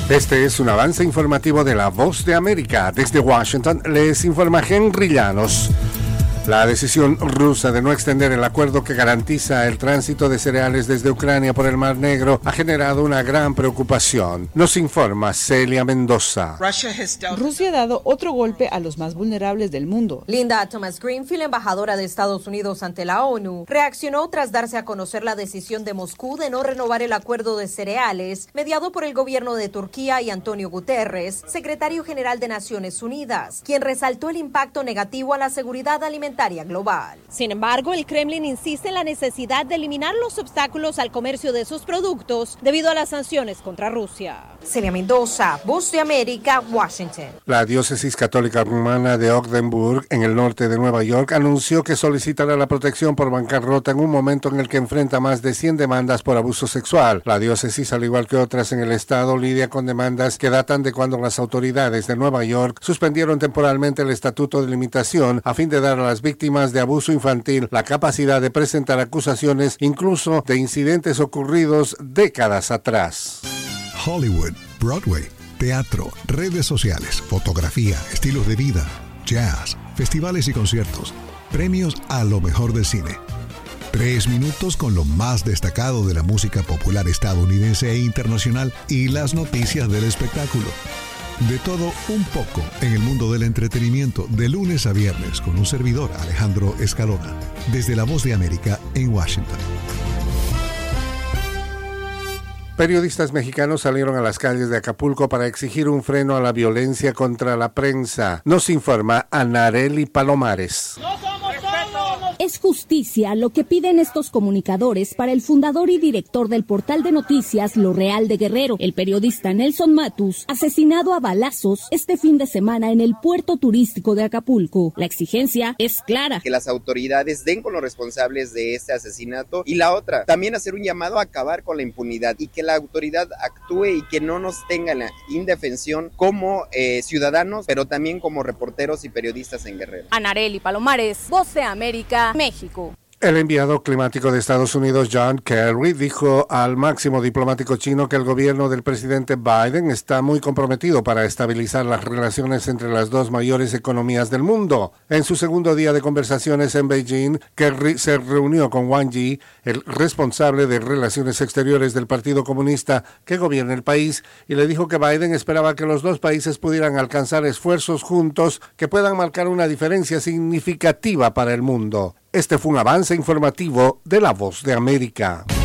Este es un avance informativo de La Voz de América. Desde Washington les informa Henry Llanos. La decisión rusa de no extender el acuerdo que garantiza el tránsito de cereales desde Ucrania por el Mar Negro ha generado una gran preocupación. Nos informa Celia Mendoza. Rusia ha dado otro golpe a los más vulnerables del mundo. Linda Thomas Greenfield, embajadora de Estados Unidos ante la ONU, reaccionó tras darse a conocer la decisión de Moscú de no renovar el acuerdo de cereales mediado por el gobierno de Turquía y Antonio Guterres, secretario general de Naciones Unidas, quien resaltó el impacto negativo a la seguridad alimentaria global. Sin embargo, el Kremlin insiste en la necesidad de eliminar los obstáculos al comercio de sus productos debido a las sanciones contra Rusia. Celia Mendoza, Voz de América, Washington. La diócesis católica rumana de Ogdenburg, en el norte de Nueva York, anunció que solicitará la protección por bancarrota en un momento en el que enfrenta más de 100 demandas por abuso sexual. La diócesis, al igual que otras en el estado, lidia con demandas que datan de cuando las autoridades de Nueva York suspendieron temporalmente el estatuto de limitación a fin de dar a las víctimas de abuso infantil la capacidad de presentar acusaciones incluso de incidentes ocurridos décadas atrás. Hollywood, Broadway, teatro, redes sociales, fotografía, estilos de vida, jazz, festivales y conciertos, premios a lo mejor del cine. 3 minutos con lo más destacado de la música popular estadounidense e internacional y las noticias del espectáculo. De todo un poco en el mundo del entretenimiento, de lunes a viernes, con un servidor, Alejandro Escalona, desde La Voz de América en Washington. Periodistas mexicanos salieron a las calles de Acapulco para exigir un freno a la violencia contra la prensa. Nos informa Anareli Palomares. Es justicia lo que piden estos comunicadores para el fundador y director del portal de noticias Lo Real de Guerrero, el periodista Nelson Matus, asesinado a balazos este fin de semana en el puerto turístico de Acapulco. La exigencia es clara. Que las autoridades den con los responsables de este asesinato y la otra, también hacer un llamado a acabar con la impunidad y que la autoridad actúe y que no nos tenga la indefensión como ciudadanos, pero también como reporteros y periodistas en Guerrero. Anareli Palomares, Voz de América, México. El enviado climático de Estados Unidos, John Kerry, dijo al máximo diplomático chino que el gobierno del presidente Biden está muy comprometido para estabilizar las relaciones entre las dos mayores economías del mundo. En su segundo día de conversaciones en Beijing, Kerry se reunió con Wang Yi, el responsable de Relaciones Exteriores del Partido Comunista que gobierna el país, y le dijo que Biden esperaba que los dos países pudieran alcanzar esfuerzos juntos que puedan marcar una diferencia significativa para el mundo. Este fue un avance informativo de La Voz de América.